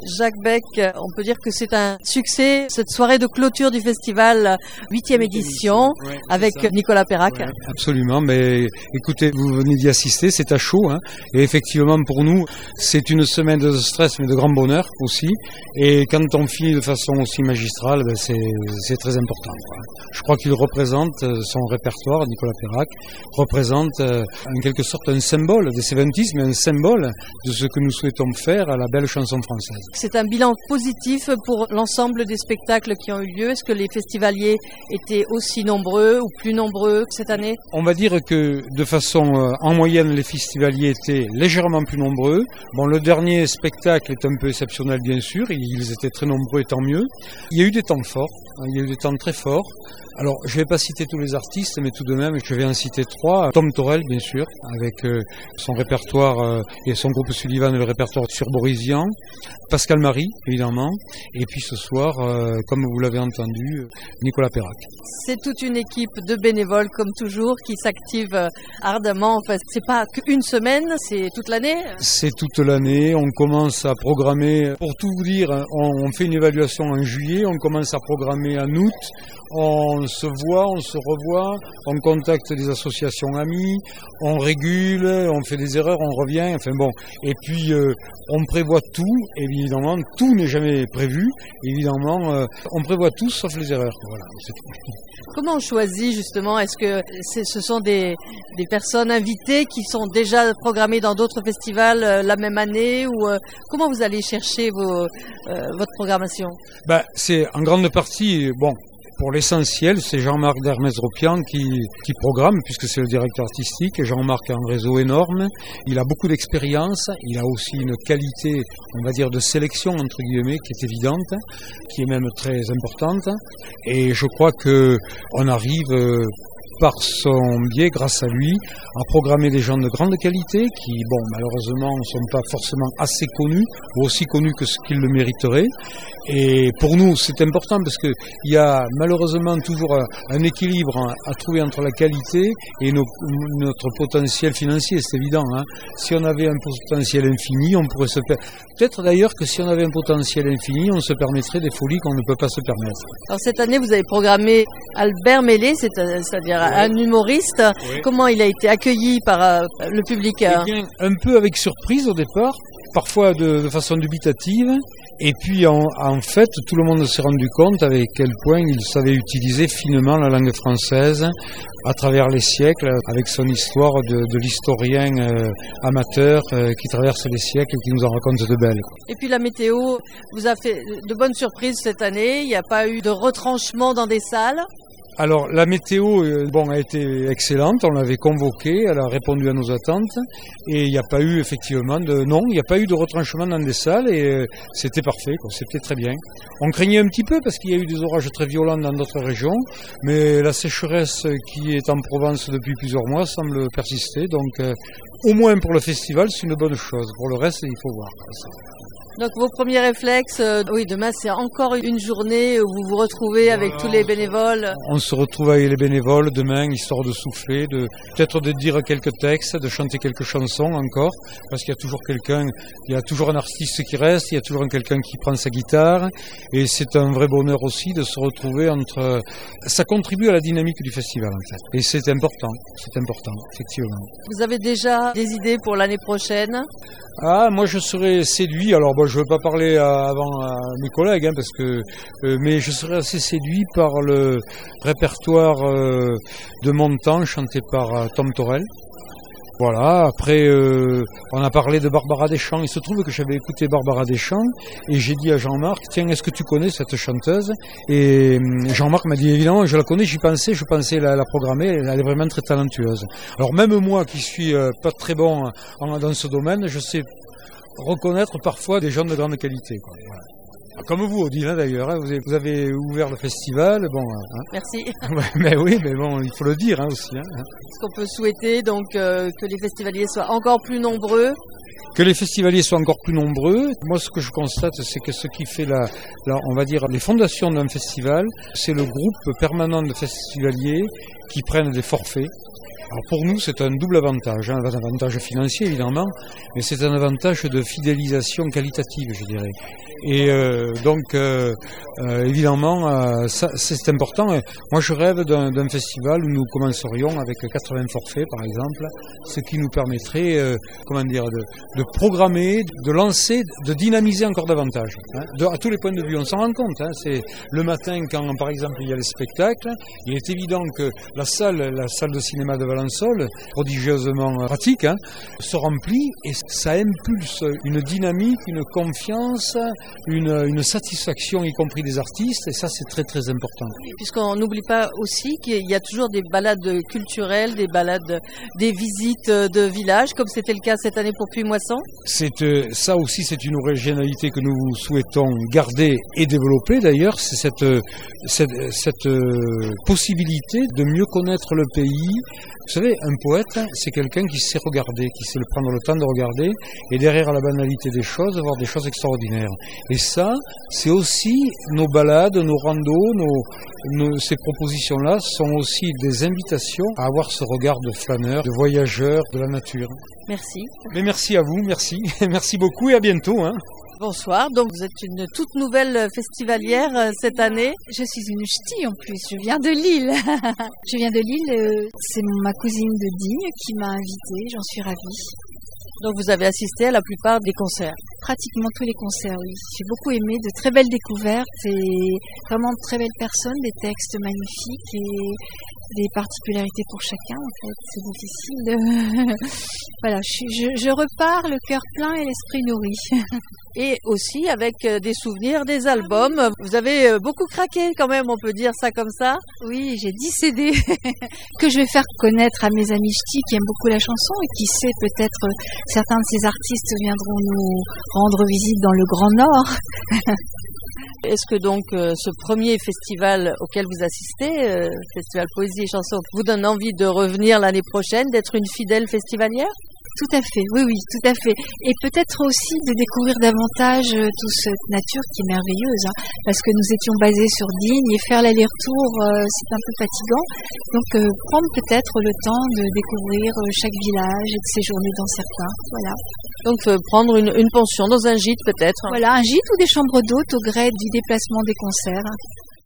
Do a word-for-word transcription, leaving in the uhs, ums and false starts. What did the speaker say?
Jacques Beck, on peut dire que c'est un succès, cette soirée de clôture du festival, huitième édition, ouais, avec Nicolas Perrac. Ouais, absolument, mais écoutez, vous venez d'y assister, c'est à chaud, hein, et effectivement pour nous, c'est une semaine de stress, mais de grand bonheur aussi, et quand on finit de façon aussi magistrale, ben c'est, c'est très important, quoi. Je crois qu'il représente, son répertoire, Nicolas Perrac, représente en quelque sorte un symbole des soixante-dix, mais un symbole de ce que nous souhaitons faire à la belle chanson française. C'est un bilan positif pour l'ensemble des spectacles qui ont eu lieu. Est-ce que les festivaliers étaient aussi nombreux ou plus nombreux que cette année? On va dire que de façon, euh, en moyenne, les festivaliers étaient légèrement plus nombreux. Bon, le dernier spectacle est un peu exceptionnel, bien sûr. Ils étaient très nombreux et tant mieux. Il y a eu des temps forts, hein, il y a eu des temps très forts. Alors, je ne vais pas citer tous les artistes, mais tout de même, je vais en citer trois. Tom Torel, bien sûr, avec euh, son répertoire euh, et son groupe Sullivan, le répertoire surborisien. Pascal Marie, évidemment. Et puis ce soir, euh, comme vous l'avez entendu, Nicolas Perrac. C'est toute une équipe de bénévoles, comme toujours, qui s'active ardemment. Enfin, c'est pas qu'une semaine, c'est toute l'année. C'est toute l'année. On commence à programmer. Pour tout vous dire, on, on fait une évaluation en juillet. On commence à programmer en août. On se voit, on se revoit, on contacte des associations amies, on régule, on fait des erreurs, on revient, enfin bon. Et puis, euh, on prévoit tout, évidemment, tout n'est jamais prévu, évidemment, euh, on prévoit tout sauf les erreurs. Voilà, c'est tout. Comment on choisit justement? Est-ce que c'est, ce sont des, des personnes invitées qui sont déjà programmées dans d'autres festivals euh, la même année ou euh, comment vous allez chercher vos, euh, votre programmation? Ben, c'est en grande partie, bon, pour l'essentiel, c'est Jean-Marc Dermez-Ropian qui, qui programme, puisque c'est le directeur artistique. Jean-Marc a un réseau énorme, il a beaucoup d'expérience, il a aussi une qualité, on va dire, de sélection, entre guillemets, qui est évidente, qui est même très importante. Et je crois que on arrive, euh, par son biais, grâce à lui, à programmer des gens de grande qualité qui, bon, malheureusement, ne sont pas forcément assez connus ou aussi connus que ce qu'ils le mériteraient. Et pour nous, c'est important parce que il y a malheureusement toujours un, un équilibre à, à trouver entre la qualité et nos, notre potentiel financier, c'est évident, hein. Si on avait un potentiel infini, on pourrait se per... peut-être d'ailleurs que si on avait un potentiel infini, on se permettrait des folies qu'on ne peut pas se permettre. Alors cette année, vous avez programmé Albert Mellé, c'est, c'est-à-dire oui. un humoriste. Oui. Comment il a été accueilli par euh, le public? Eh bien, un peu avec surprise au départ, parfois de, de façon dubitative. Et puis, en, en fait, tout le monde s'est rendu compte avec quel point il savait utiliser finement la langue française à travers les siècles, avec son histoire de, de l'historien euh, amateur euh, qui traverse les siècles et qui nous en raconte de belles. Et puis la météo vous a fait de bonnes surprises cette année. Il n'y a pas eu de retranchement dans des salles? Alors la météo euh, bon, a été excellente, on l'avait convoquée, elle a répondu à nos attentes et il n'y a pas eu effectivement de non, il n'y a pas eu de retranchement dans des salles et euh, c'était parfait, quoi, c'était très bien. On craignait un petit peu parce qu'il y a eu des orages très violents dans d'autres régions, mais la sécheresse qui est en Provence depuis plusieurs mois semble persister, donc euh, au moins pour le festival c'est une bonne chose, pour le reste il faut voir. Donc vos premiers réflexes, euh, oui, demain c'est encore une journée où vous vous retrouvez avec voilà, tous les bénévoles. On se retrouve avec les bénévoles demain, histoire de souffler, de peut-être de dire quelques textes, de chanter quelques chansons encore, parce qu'il y a toujours quelqu'un, il y a toujours un artiste qui reste, il y a toujours quelqu'un qui prend sa guitare, et c'est un vrai bonheur aussi de se retrouver entre. Ça contribue à la dynamique du festival en fait, et c'est important, c'est important, effectivement. Vous avez déjà des idées pour l'année prochaine? Ah, moi je serais séduit, alors bon, je ne veux pas parler à, avant à mes collègues, hein, parce que, euh, mais je serais assez séduit par le répertoire euh, de mon temps chanté par euh, Tom Torel. Voilà, après euh, on a parlé de Barbara Deschamps, il se trouve que j'avais écouté Barbara Deschamps et j'ai dit à Jean-Marc, tiens, est-ce que tu connais cette chanteuse? Et Jean-Marc m'a dit évidemment, je la connais, j'y pensais, je pensais la, la programmer, elle est vraiment très talentueuse. Alors même moi qui suis euh, pas très bon en, dans ce domaine, je sais reconnaître parfois des gens de grande qualité, quoi. Voilà. Comme vous, Odile, hein, d'ailleurs, hein, vous, avez, vous avez ouvert le festival, bon. Hein. Merci. Ouais, mais oui, mais bon, il faut le dire hein, aussi. Hein. Est-ce qu'on peut souhaiter donc euh, que les festivaliers soient encore plus nombreux? Que les festivaliers soient encore plus nombreux. Moi, ce que je constate, c'est que ce qui fait la, la on va dire, les fondations d'un festival, c'est le groupe permanent de festivaliers qui prennent des forfaits. Alors pour nous, c'est un double avantage, hein, un avantage financier évidemment, mais c'est un avantage de fidélisation qualitative, je dirais. Et euh, donc, euh, euh, évidemment, euh, ça, c'est important. Moi, je rêve d'un, d'un festival où nous commencerions avec quatre-vingts forfaits, par exemple, ce qui nous permettrait, euh, comment dire, de, de programmer, de lancer, de dynamiser encore davantage. Hein, de, à tous les points de vue, on s'en rend compte. Hein, c'est le matin, quand, par exemple, il y a les spectacles, il est évident que la salle, la salle de cinéma de Valençol, prodigieusement pratique, hein, se remplit et ça impulse une dynamique, une confiance, une, une satisfaction, y compris des artistes, et ça c'est très très important. Puisqu'on n'oublie pas aussi qu'il y a toujours des balades culturelles, des balades, des visites de villages, comme c'était le cas cette année pour Puy-Moisson. C'est, euh, ça aussi c'est une originalité que nous souhaitons garder et développer d'ailleurs, c'est cette, cette, cette euh, possibilité de mieux connaître le pays. Vous savez, un poète, c'est quelqu'un qui sait regarder, qui sait prendre le temps de regarder, et derrière la banalité des choses, voir des choses extraordinaires. Et ça, c'est aussi nos balades, nos randos, nos, nos, ces propositions-là sont aussi des invitations à avoir ce regard de flâneur, de voyageur, de la nature. Merci. Mais merci à vous, merci. Merci beaucoup et à bientôt. Hein. Bonsoir, donc vous êtes une toute nouvelle festivalière euh, cette année. Je suis une ch'ti en plus, je viens de Lille. Je viens de Lille, euh, c'est ma cousine de Digne qui m'a invitée, j'en suis ravie. Donc vous avez assisté à la plupart des concerts. Pratiquement tous les concerts, oui. J'ai beaucoup aimé, de très belles découvertes et vraiment de très belles personnes, des textes magnifiques et des particularités pour chacun en fait. C'est difficile de... Voilà, je, je, je repars le cœur plein et l'esprit nourri. Et aussi avec des souvenirs des albums. Vous avez beaucoup craqué quand même, on peut dire ça comme ça. Oui, j'ai dix C D que je vais faire connaître à mes amis ch'tis qui aiment beaucoup la chanson et qui sait peut-être certains de ces artistes viendront nous rendre visite dans le Grand Nord. Est-ce que donc euh, ce premier festival auquel vous assistez, euh, Festival Poésie et Chanson, vous donne envie de revenir l'année prochaine, d'être une fidèle festivalière ? Tout à fait, oui, oui, tout à fait. Et peut-être aussi de découvrir davantage euh, toute cette nature qui est merveilleuse, hein, parce que nous étions basés sur Digne et faire l'aller-retour, euh, c'est un peu fatigant. Donc euh, prendre peut-être le temps de découvrir euh, chaque village et de séjourner dans certains, voilà. Donc euh, prendre une, une pension dans un gîte peut-être. Voilà, un gîte ou des chambres d'hôtes au gré du déplacement des concerts.